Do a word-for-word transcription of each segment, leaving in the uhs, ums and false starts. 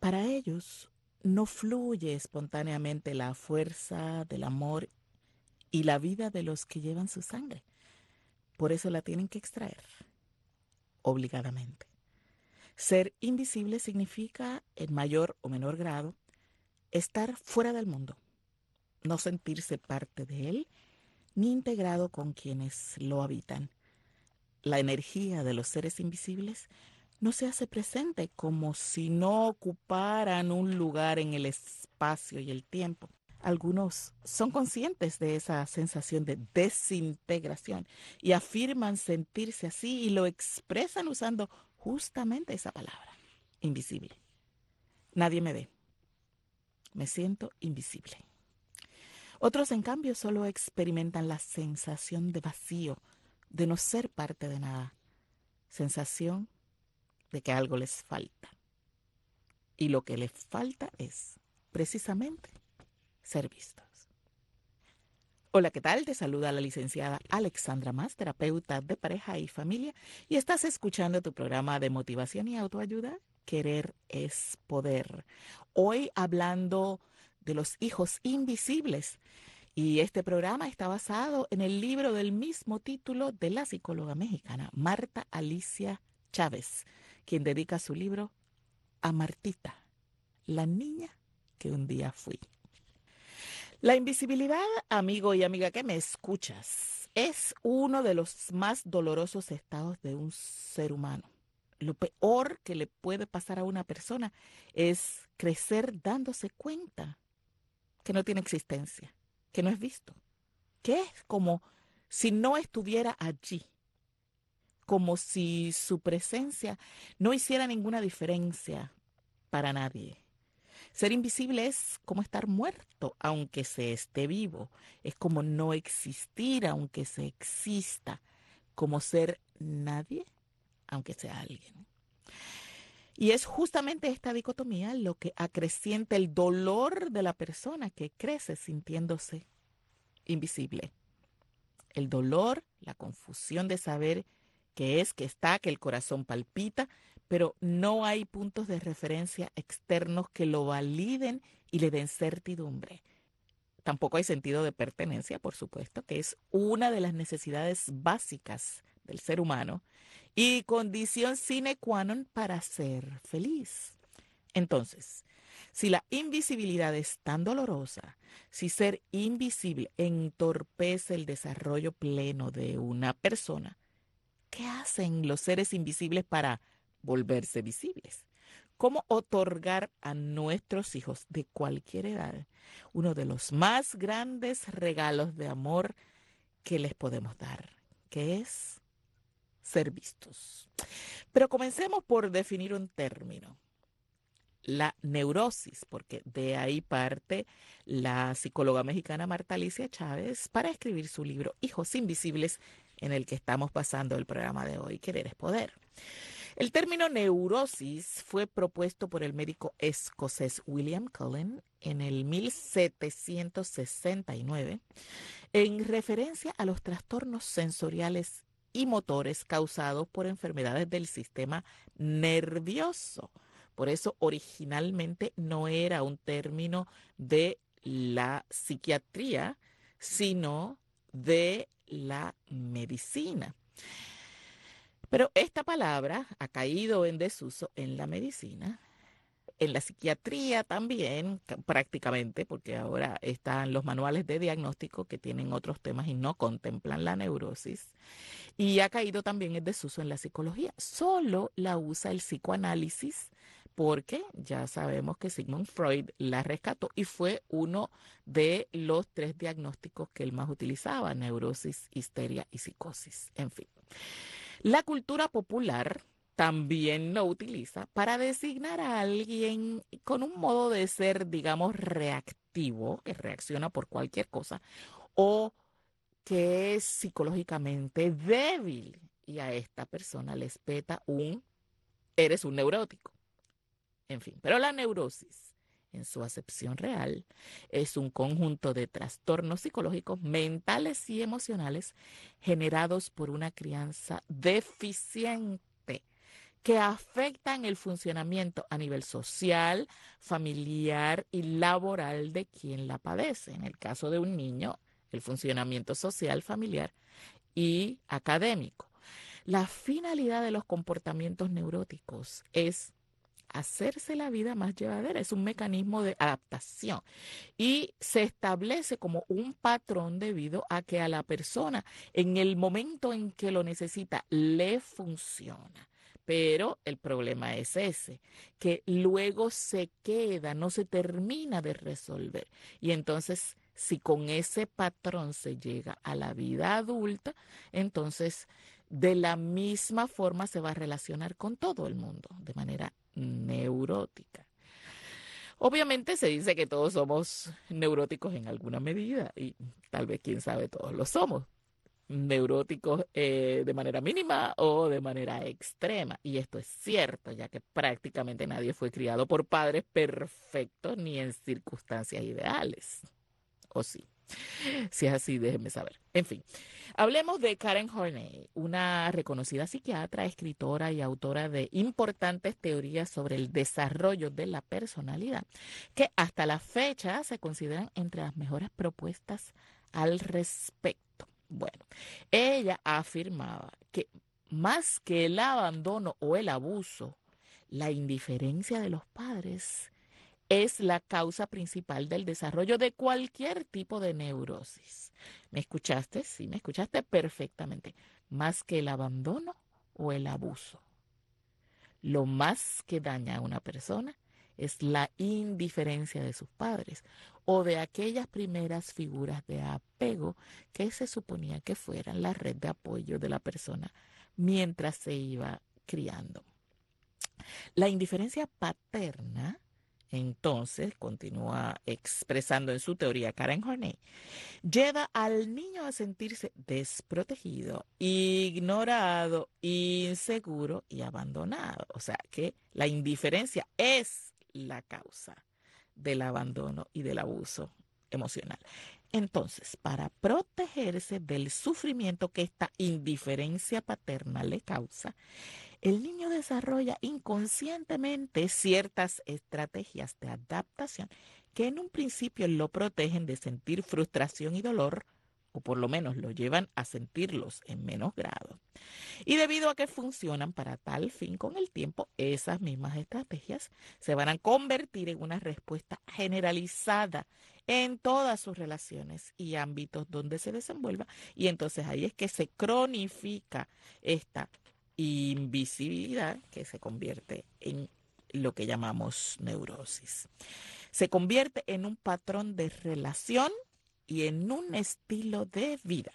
Para ellos no fluye espontáneamente la fuerza del amor y la vida de los que llevan su sangre. Por eso la tienen que extraer, obligadamente. Ser invisible significa, en mayor o menor grado, estar fuera del mundo, no sentirse parte de él, ni integrado con quienes lo habitan. La energía de los seres invisibles no se hace presente como si no ocuparan un lugar en el espacio y el tiempo. Algunos son conscientes de esa sensación de desintegración y afirman sentirse así y lo expresan usando justamente esa palabra, invisible. Nadie me ve, me siento invisible. Otros, en cambio, solo experimentan la sensación de vacío, de no ser parte de nada, sensación de que algo les falta. Y lo que les falta es, precisamente, ser vistos. Hola, ¿qué tal? Te saluda la licenciada Alexandra Mas, terapeuta de pareja y familia, y estás escuchando tu programa de motivación y autoayuda, Querer es Poder. Hoy hablando de los hijos invisibles. Y este programa está basado en el libro del mismo título de la psicóloga mexicana Marta Alicia Chávez, quien dedica su libro a Martita, la niña que un día fui. La invisibilidad, amigo y amiga que me escuchas, es uno de los más dolorosos estados de un ser humano. Lo peor que le puede pasar a una persona es crecer dándose cuenta que no tiene existencia, que no es visto, que es como si no estuviera allí, como si su presencia no hiciera ninguna diferencia para nadie. Ser invisible es como estar muerto, aunque se esté vivo. Es como no existir, aunque se exista. Como ser nadie, aunque sea alguien. Y es justamente esta dicotomía lo que acrecienta el dolor de la persona que crece sintiéndose invisible. El dolor, la confusión de saber qué es, que está, que el corazón palpita, pero no hay puntos de referencia externos que lo validen y le den certidumbre. Tampoco hay sentido de pertenencia, por supuesto, que es una de las necesidades básicas del ser humano y condición sine qua non para ser feliz. Entonces, si la invisibilidad es tan dolorosa, si ser invisible entorpece el desarrollo pleno de una persona, ¿qué hacen los seres invisibles para volverse visibles? ¿Cómo otorgar a nuestros hijos de cualquier edad uno de los más grandes regalos de amor que les podemos dar, que es ser vistos? Pero comencemos por definir un término: la neurosis, porque de ahí parte la psicóloga mexicana Marta Alicia Chávez para escribir su libro Hijos Invisibles, en el que estamos pasando el programa de hoy, Querer es Poder. El término neurosis fue propuesto por el médico escocés William Cullen en el mil setecientos sesenta y nueve en referencia a los trastornos sensoriales y motores causados por enfermedades del sistema nervioso. Por eso originalmente no era un término de la psiquiatría, sino de la medicina. Pero esta palabra ha caído en desuso en la medicina, en la psiquiatría también, prácticamente, porque ahora están los manuales de diagnóstico que tienen otros temas y no contemplan la neurosis. Y ha caído también en desuso en la psicología. Solo la usa el psicoanálisis, porque ya sabemos que Sigmund Freud la rescató y fue uno de los tres diagnósticos que él más utilizaba: neurosis, histeria y psicosis. En fin. La cultura popular también lo utiliza para designar a alguien con un modo de ser, digamos, reactivo, que reacciona por cualquier cosa, o que es psicológicamente débil. Y a esta persona le espeta un eres un neurótico. En fin, pero la neurosis, en su acepción real, es un conjunto de trastornos psicológicos, mentales y emocionales generados por una crianza deficiente que afectan el funcionamiento a nivel social, familiar y laboral de quien la padece. En el caso de un niño, el funcionamiento social, familiar y académico. La finalidad de los comportamientos neuróticos es hacerse la vida más llevadera, es un mecanismo de adaptación y se establece como un patrón debido a que a la persona en el momento en que lo necesita le funciona. Pero el problema es ese, que luego se queda, no se termina de resolver. Y entonces, si con ese patrón se llega a la vida adulta, entonces de la misma forma se va a relacionar con todo el mundo, de manera neurótica. Obviamente se dice que todos somos neuróticos en alguna medida y tal vez, quién sabe, todos lo somos. Neuróticos eh, de manera mínima o de manera extrema. Y esto es cierto, ya que prácticamente nadie fue criado por padres perfectos ni en circunstancias ideales. ¿O sí? Si es así, déjenme saber. En fin, hablemos de Karen Horney, una reconocida psiquiatra, escritora y autora de importantes teorías sobre el desarrollo de la personalidad, que hasta la fecha se consideran entre las mejores propuestas al respecto. Bueno, ella afirmaba que más que el abandono o el abuso, la indiferencia de los padres es la causa principal del desarrollo de cualquier tipo de neurosis. ¿Me escuchaste? Sí, me escuchaste perfectamente. Más que el abandono o el abuso. Lo más que daña a una persona es la indiferencia de sus padres o de aquellas primeras figuras de apego que se suponía que fueran la red de apoyo de la persona mientras se iba criando. La indiferencia paterna, entonces, continúa expresando en su teoría Karen Horney, lleva al niño a sentirse desprotegido, ignorado, inseguro y abandonado. O sea que la indiferencia es la causa del abandono y del abuso emocional. Entonces, para protegerse del sufrimiento que esta indiferencia paterna le causa, el niño desarrolla inconscientemente ciertas estrategias de adaptación que en un principio lo protegen de sentir frustración y dolor, o por lo menos lo llevan a sentirlos en menos grado. Y debido a que funcionan para tal fin con el tiempo, esas mismas estrategias se van a convertir en una respuesta generalizada en todas sus relaciones y ámbitos donde se desenvuelva. Y entonces ahí es que se cronifica esta invisibilidad que se convierte en lo que llamamos neurosis. Se convierte en un patrón de relación y en un estilo de vida.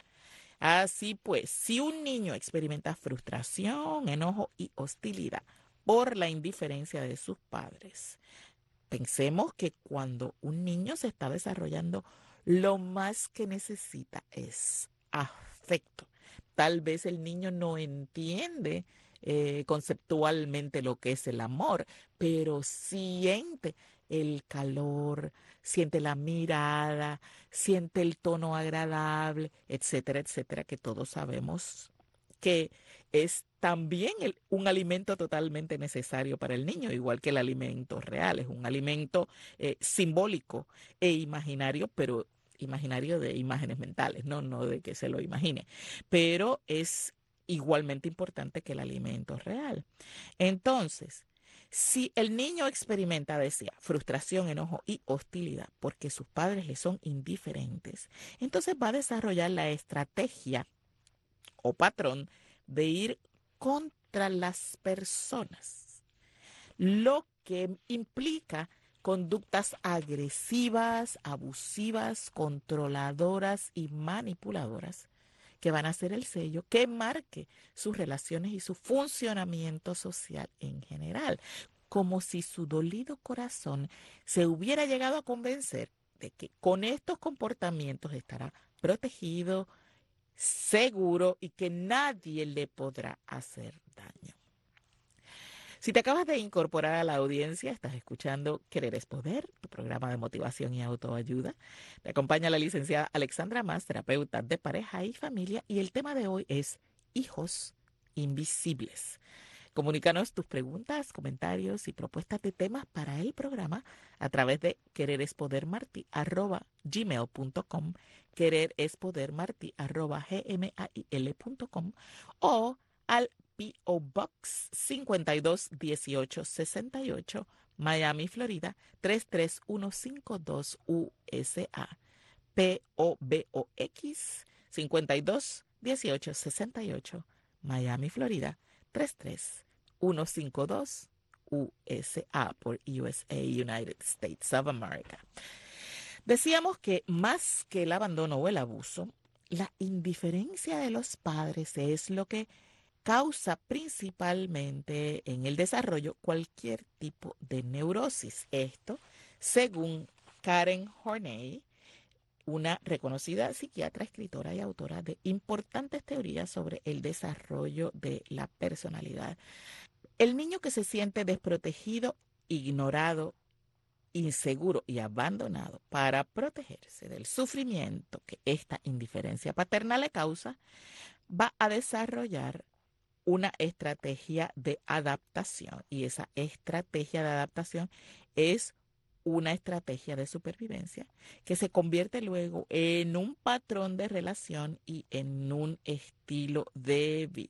Así pues, si un niño experimenta frustración, enojo y hostilidad por la indiferencia de sus padres, pensemos que cuando un niño se está desarrollando, lo más que necesita es afecto. Tal vez el niño no entiende eh, conceptualmente lo que es el amor, pero siente el calor, siente la mirada, siente el tono agradable, etcétera, etcétera, que todos sabemos que es también el, un alimento totalmente necesario para el niño, igual que el alimento real, es un alimento eh, simbólico e imaginario, pero imaginario de imágenes mentales, ¿no? No de que se lo imagine, pero es igualmente importante que el alimento real. Entonces, si el niño experimenta, decía, frustración, enojo y hostilidad porque sus padres le son indiferentes, entonces va a desarrollar la estrategia o patrón de ir contra las personas, lo que implica conductas agresivas, abusivas, controladoras y manipuladoras que van a ser el sello que marque sus relaciones y su funcionamiento social en general, como si su dolido corazón se hubiera llegado a convencer de que con estos comportamientos estará protegido, seguro y que nadie le podrá hacer daño. Si te acabas de incorporar a la audiencia, estás escuchando Querer es Poder, tu programa de motivación y autoayuda. Me acompaña la licenciada Alexandra Mas, terapeuta de pareja y familia, y el tema de hoy es hijos invisibles. Comunícanos tus preguntas, comentarios y propuestas de temas para el programa a través de quererespodermarti arroba gmail punto com, quererespodermarti arroba gmail punto com o al P O Box cincuenta y dos dieciocho sesenta y ocho, Miami, Florida tres tres uno cinco dos U S A. P O B O X cincuenta y dos dieciocho sesenta y ocho, Miami, Florida tres tres uno cinco dos U S A por U S A, United States of America. Decíamos que más que el abandono o el abuso, la indiferencia de los padres es lo que causa principalmente en el desarrollo cualquier tipo de neurosis. Esto, según Karen Horney, una reconocida psiquiatra, escritora y autora de importantes teorías sobre el desarrollo de la personalidad. El niño que se siente desprotegido, ignorado, inseguro y abandonado para protegerse del sufrimiento que esta indiferencia paterna le causa, va a desarrollar una estrategia de adaptación, y esa estrategia de adaptación es una estrategia de supervivencia que se convierte luego en un patrón de relación y en un estilo de vida.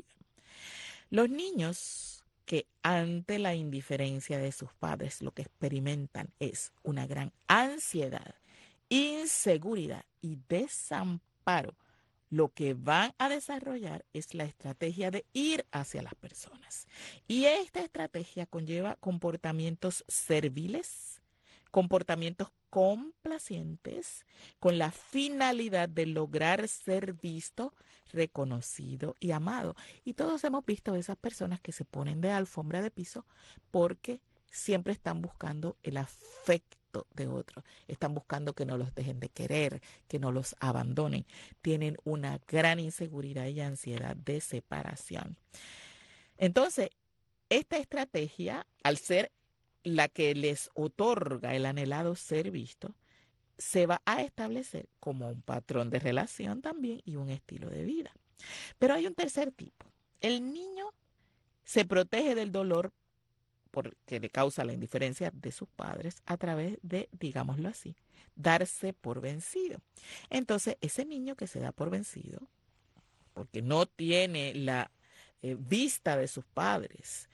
Los niños que ante la indiferencia de sus padres lo que experimentan es una gran ansiedad, inseguridad y desamparo, lo que van a desarrollar es la estrategia de ir hacia las personas. Y esta estrategia conlleva comportamientos serviles, comportamientos complacientes, con la finalidad de lograr ser visto, reconocido y amado. Y todos hemos visto esas personas que se ponen de alfombra de piso porque siempre están buscando el afecto de otros, están buscando que no los dejen de querer, que no los abandonen, tienen una gran inseguridad y ansiedad de separación. Entonces, esta estrategia, al ser la que les otorga el anhelado ser visto, se va a establecer como un patrón de relación también y un estilo de vida. Pero hay un tercer tipo. El niño se protege del dolor porque le causa la indiferencia de sus padres a través de, digámoslo así, darse por vencido. Entonces, ese niño que se da por vencido, porque no tiene la eh, vista de sus padres,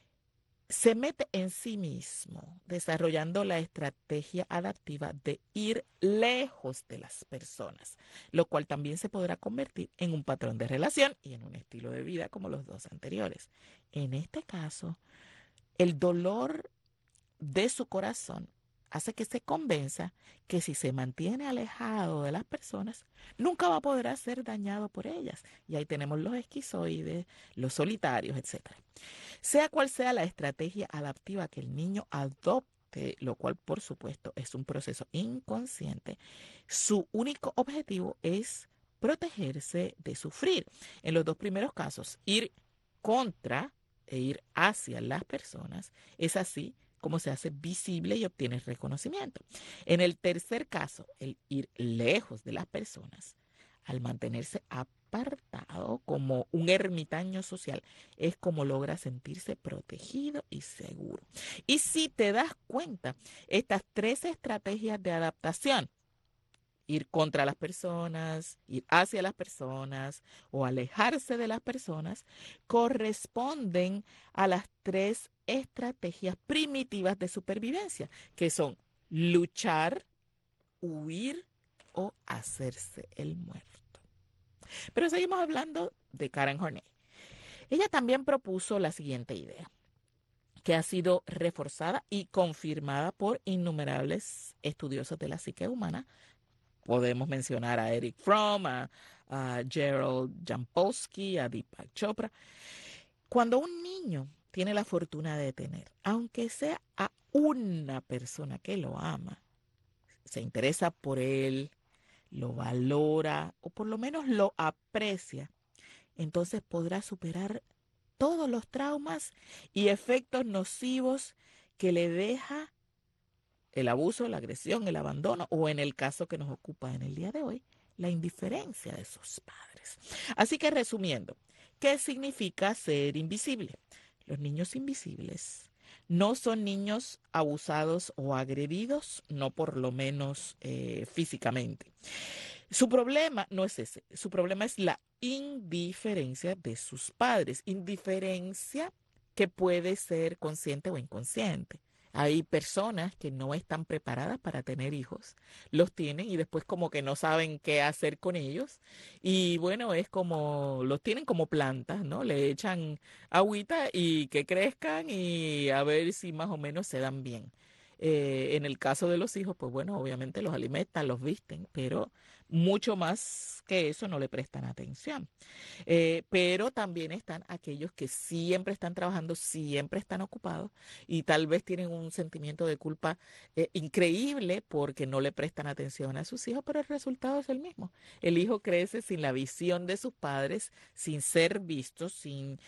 se mete en sí mismo, desarrollando la estrategia adaptiva de ir lejos de las personas, lo cual también se podrá convertir en un patrón de relación y en un estilo de vida como los dos anteriores. En este caso, el dolor de su corazón hace que se convenza que si se mantiene alejado de las personas, nunca va a poder ser dañado por ellas. Y ahí tenemos los esquizoides, los solitarios, etcétera. Sea cual sea la estrategia adaptiva que el niño adopte, lo cual por supuesto es un proceso inconsciente, su único objetivo es protegerse de sufrir. En los dos primeros casos, ir contra e ir hacia las personas, es así como se hace visible y obtiene reconocimiento. En el tercer caso, el ir lejos de las personas, al mantenerse apartado como un ermitaño social, es como logra sentirse protegido y seguro. Y si te das cuenta, estas tres estrategias de adaptación, ir contra las personas, ir hacia las personas o alejarse de las personas, corresponden a las tres estrategias primitivas de supervivencia, que son luchar, huir o hacerse el muerto. Pero seguimos hablando de Karen Horney. Ella también propuso la siguiente idea, que ha sido reforzada y confirmada por innumerables estudiosos de la psique humana. Podemos mencionar a Eric Fromm, a, a Gerald Jampolsky, a Deepak Chopra. Cuando un niño tiene la fortuna de tener, aunque sea a una persona que lo ama, se interesa por él, lo valora o por lo menos lo aprecia, entonces podrá superar todos los traumas y efectos nocivos que le deja el abuso, la agresión, el abandono o, en el caso que nos ocupa en el día de hoy, la indiferencia de sus padres. Así que, resumiendo, ¿qué significa ser invisible? Los niños invisibles no son niños abusados o agredidos, no por lo menos eh, físicamente. Su problema no es ese, su problema es la indiferencia de sus padres, indiferencia que puede ser consciente o inconsciente. Hay personas que no están preparadas para tener hijos, los tienen y después como que no saben qué hacer con ellos y bueno, es como, los tienen como plantas, ¿no? Le echan agüita y que crezcan y a ver si más o menos se dan bien. Eh, en el caso de los hijos, pues bueno, obviamente los alimentan, los visten, pero mucho más que eso no le prestan atención. Eh, pero también están aquellos que siempre están trabajando, siempre están ocupados y tal vez tienen un sentimiento de culpa eh, increíble porque no le prestan atención a sus hijos, pero el resultado es el mismo. El hijo crece sin la visión de sus padres, sin ser visto, sin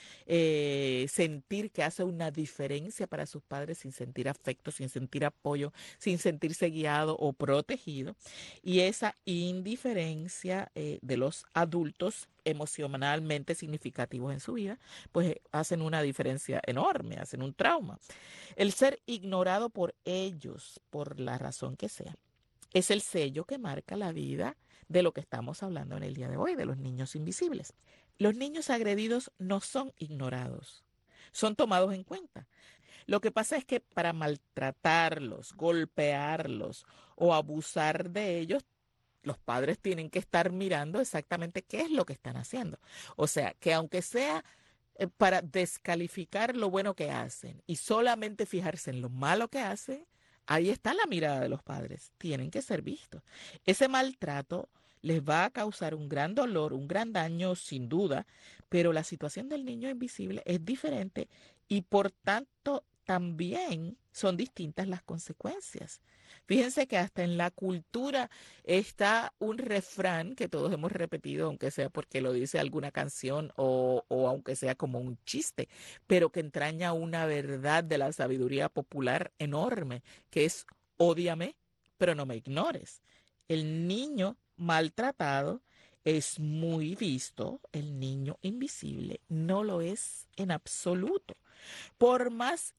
eh, sentir que hace una diferencia para sus padres, sin sentir afecto, sin sentir apoyo, sin sentirse guiado o protegido. Y esa indiferencia eh, de los adultos emocionalmente significativos en su vida, pues eh, hacen una diferencia enorme, hacen un trauma. El ser ignorado por ellos, por la razón que sea, es el sello que marca la vida de lo que estamos hablando en el día de hoy, de los niños invisibles. Los niños agredidos no son ignorados, son tomados en cuenta. Lo que pasa es que para maltratarlos, golpearlos o abusar de ellos, los padres tienen que estar mirando exactamente qué es lo que están haciendo. O sea, que aunque sea eh, para descalificar lo bueno que hacen y solamente fijarse en lo malo que hacen, ahí está la mirada de los padres. Tienen que ser vistos. Ese maltrato les va a causar un gran dolor, un gran daño, sin duda, pero la situación del niño invisible es diferente y por tanto también son distintas las consecuencias. Fíjense que hasta en la cultura está un refrán que todos hemos repetido, aunque sea porque lo dice alguna canción o, o aunque sea como un chiste, pero que entraña una verdad de la sabiduría popular enorme, que es ódiame, pero no me ignores. El niño maltratado es muy visto, el niño invisible no lo es en absoluto. Por más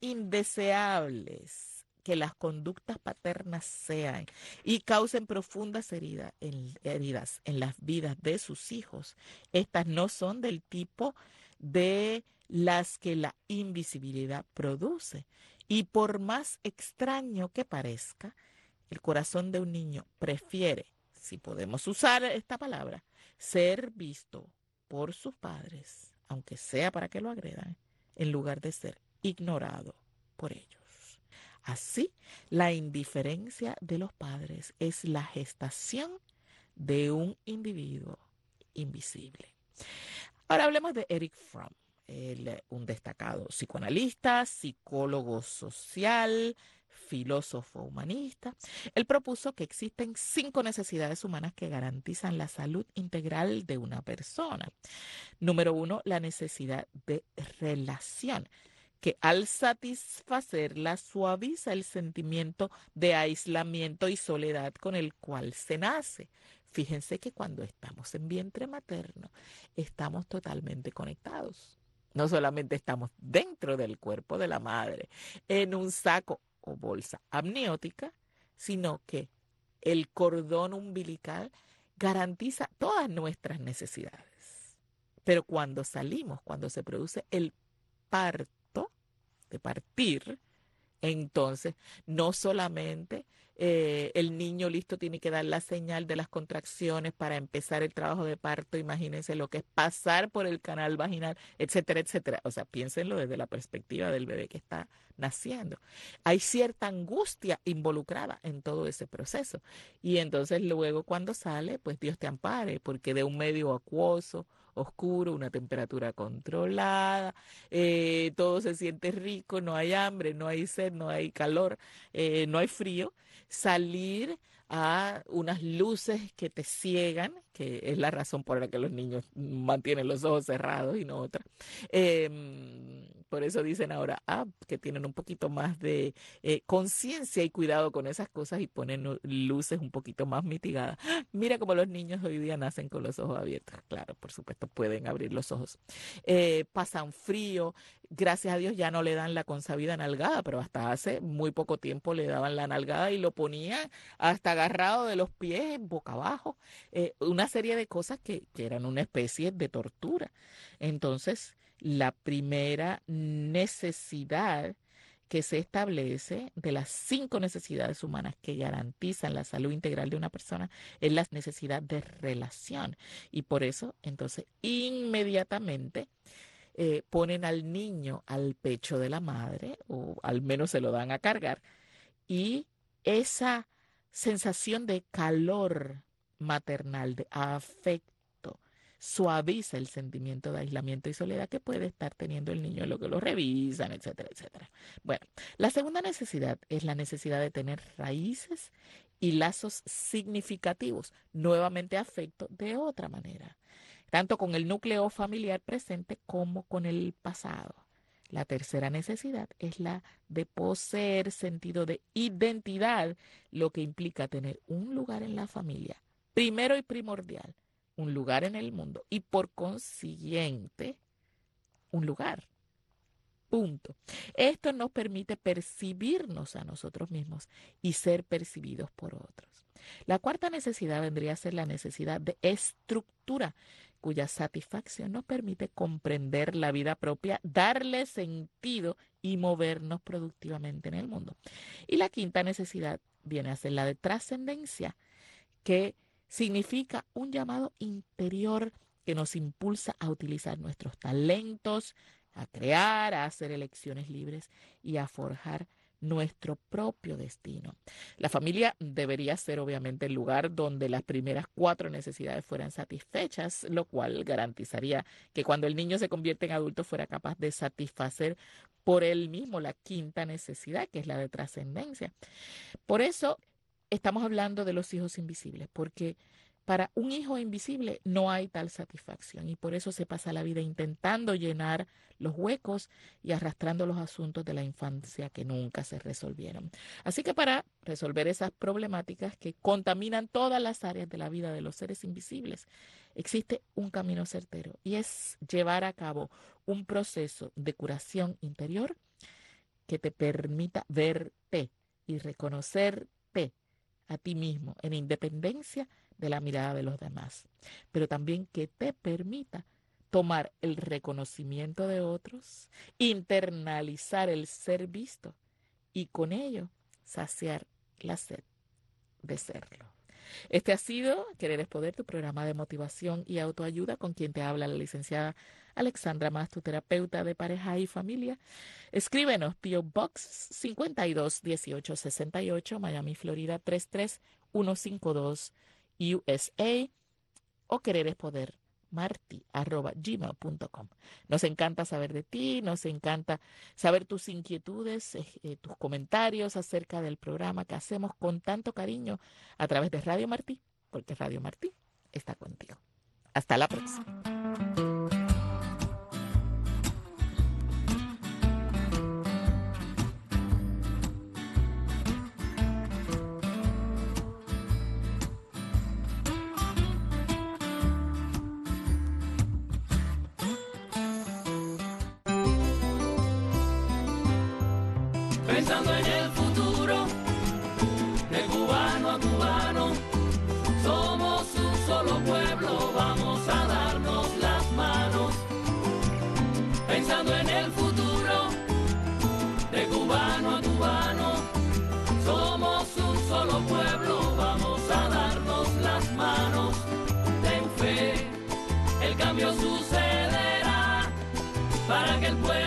indeseables que las conductas paternas sean y causen profundas heridas en, heridas en las vidas de sus hijos, estas no son del tipo de las que la invisibilidad produce. Y por más extraño que parezca, el corazón de un niño prefiere, si podemos usar esta palabra, ser visto por sus padres, aunque sea para que lo agredan, en lugar de ser ignorado por ellos. Así, la indiferencia de los padres es la gestación de un individuo invisible. Ahora hablemos de Eric Fromm, él, un destacado psicoanalista, psicólogo social, filósofo humanista. Él propuso que existen cinco necesidades humanas que garantizan la salud integral de una persona. Número uno, la necesidad de relación, que al satisfacerla suaviza el sentimiento de aislamiento y soledad con el cual se nace. Fíjense que cuando estamos en vientre materno, estamos totalmente conectados. No solamente estamos dentro del cuerpo de la madre, en un saco o bolsa amniótica, sino que el cordón umbilical garantiza todas nuestras necesidades. Pero cuando salimos, cuando se produce el parto, de partir, entonces no solamente eh, el niño listo tiene que dar la señal de las contracciones para empezar el trabajo de parto, imagínense lo que es pasar por el canal vaginal, etcétera, etcétera. O sea, piénsenlo desde la perspectiva del bebé que está naciendo. Hay cierta angustia involucrada en todo ese proceso. Y entonces luego cuando sale, pues Dios te ampare, porque de un medio acuoso, oscuro, una temperatura controlada, eh, todo se siente rico, no hay hambre, no hay sed, no hay calor, eh, no hay frío, salir a unas luces que te ciegan, que es la razón por la que los niños mantienen los ojos cerrados y no otra. Eh, por eso dicen ahora ah, que tienen un poquito más de eh, conciencia y cuidado con esas cosas y ponen luces un poquito más mitigadas. Mira cómo los niños hoy día nacen con los ojos abiertos. Claro, por supuesto, pueden abrir los ojos. Eh, pasan frío, gracias a Dios ya no le dan la consabida nalgada, pero hasta hace muy poco tiempo le daban la nalgada y lo ponían hasta agarrado de los pies, boca abajo, eh, una serie de cosas que, que eran una especie de tortura. Entonces, la primera necesidad que se establece de las cinco necesidades humanas que garantizan la salud integral de una persona es la necesidad de relación. Y por eso, entonces, inmediatamente eh, ponen al niño al pecho de la madre, o al menos se lo dan a cargar, y esa sensación de calor maternal, de afecto, suaviza el sentimiento de aislamiento y soledad que puede estar teniendo el niño en lo que lo revisan, etcétera, etcétera. Bueno, la segunda necesidad es la necesidad de tener raíces y lazos significativos, nuevamente afecto de otra manera, tanto con el núcleo familiar presente como con el pasado. La tercera necesidad es la de poseer sentido de identidad, lo que implica tener un lugar en la familia, primero y primordial, un lugar en el mundo y por consiguiente un lugar. Punto. Esto nos permite percibirnos a nosotros mismos y ser percibidos por otros. La cuarta necesidad vendría a ser la necesidad de estructura, cuya satisfacción nos permite comprender la vida propia, darle sentido y movernos productivamente en el mundo. Y la quinta necesidad viene a ser la de trascendencia, que significa un llamado interior que nos impulsa a utilizar nuestros talentos, a crear, a hacer elecciones libres y a forjar nuestro propio destino. La familia debería ser obviamente el lugar donde las primeras cuatro necesidades fueran satisfechas, lo cual garantizaría que cuando el niño se convierte en adulto fuera capaz de satisfacer por él mismo la quinta necesidad, que es la de trascendencia. Por eso estamos hablando de los hijos invisibles, porque para un hijo invisible no hay tal satisfacción y por eso se pasa la vida intentando llenar los huecos y arrastrando los asuntos de la infancia que nunca se resolvieron. Así que para resolver esas problemáticas que contaminan todas las áreas de la vida de los seres invisibles, existe un camino certero y es llevar a cabo un proceso de curación interior que te permita verte y reconocerte a ti mismo en independencia de la mirada de los demás, pero también que te permita tomar el reconocimiento de otros, internalizar el ser visto y con ello saciar la sed de serlo. Este ha sido Querer es Poder, tu programa de motivación y autoayuda, con quien te habla la licenciada Alexandra Mas, tu terapeuta de pareja y familia. Escríbenos, P O Box cincuenta y dos dieciocho sesenta y ocho, Miami, Florida tres tres uno cinco dos, U S A, o quererespoder marti arroba gmail punto com. Nos encanta saber de ti, nos encanta saber tus inquietudes, eh, tus comentarios acerca del programa que hacemos con tanto cariño a través de Radio Martí, porque Radio Martí está contigo. Hasta la próxima. Pensando en el futuro, de cubano a cubano, somos un solo pueblo, vamos a darnos las manos. Pensando en el futuro, de cubano a cubano, somos un solo pueblo, vamos a darnos las manos. Ten fe, el cambio sucederá para que el pueblo